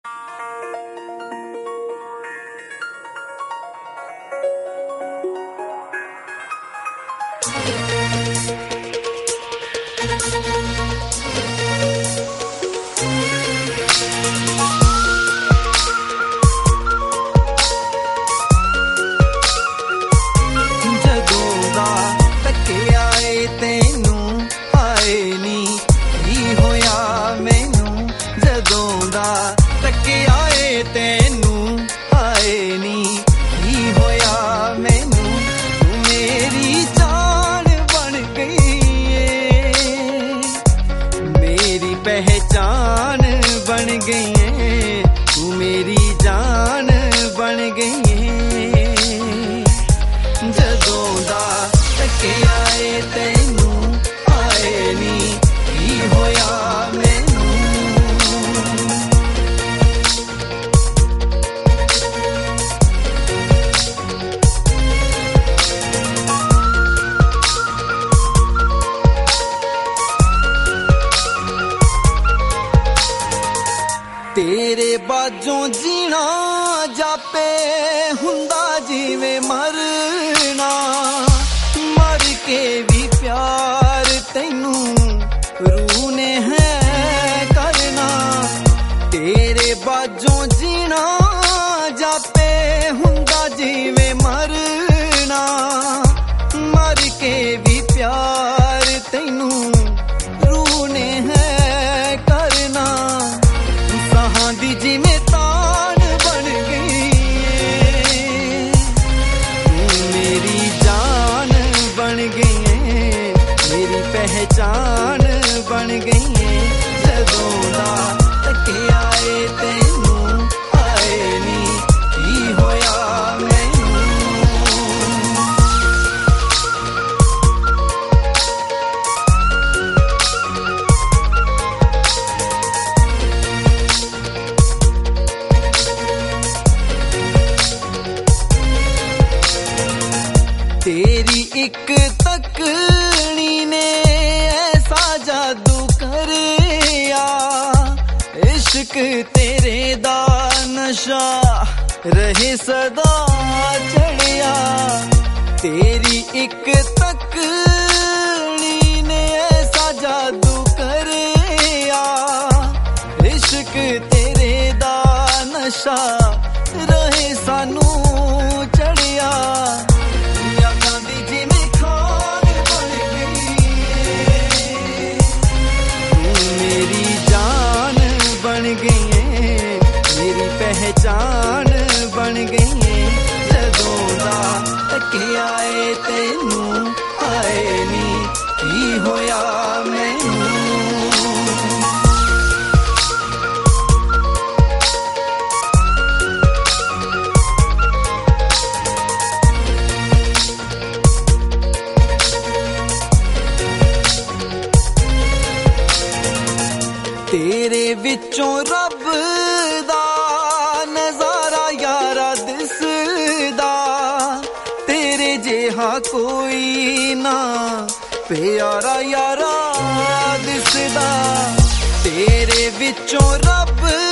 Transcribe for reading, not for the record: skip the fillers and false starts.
पहचान बन गई है, तू मेरी जान बन गई है। जदों दा तकिया ए तैनू आए नी की होया मैनू। तेरे बाजों जीना जापे हुंदा जिवें मरना, मर के भी प्यार तैनू रूह ने है करना। तेरे बाजों जीना जापे हुंदा जिवें मरना, मर के भी प्यार तैनू रूह ने है करना। दी जिमें तान बन गई है, तू मेरी जान बन गई है, मेरी पहचान बन गई है। जदों दा तकिया ए तैनू आए नी की होया मैनू। तेरी एक तकनी ने ऐसा जादू करया, इश्क तेरे दा नशा रहे सदा चढ़िया। तेरी एक तकनी ने ऐसा जादू करया, इश्क तेरे दा नशा रहे सानू चढ़िया। पहचान बन गई है। जदों दा तकिया ए तैनू आए नी की होया मैनू। तेरे विचों रब दा नजारा यारा दिसदा, तेरे जेहा कोई ना प्यारा यारा दिसदा। तेरे विचों रब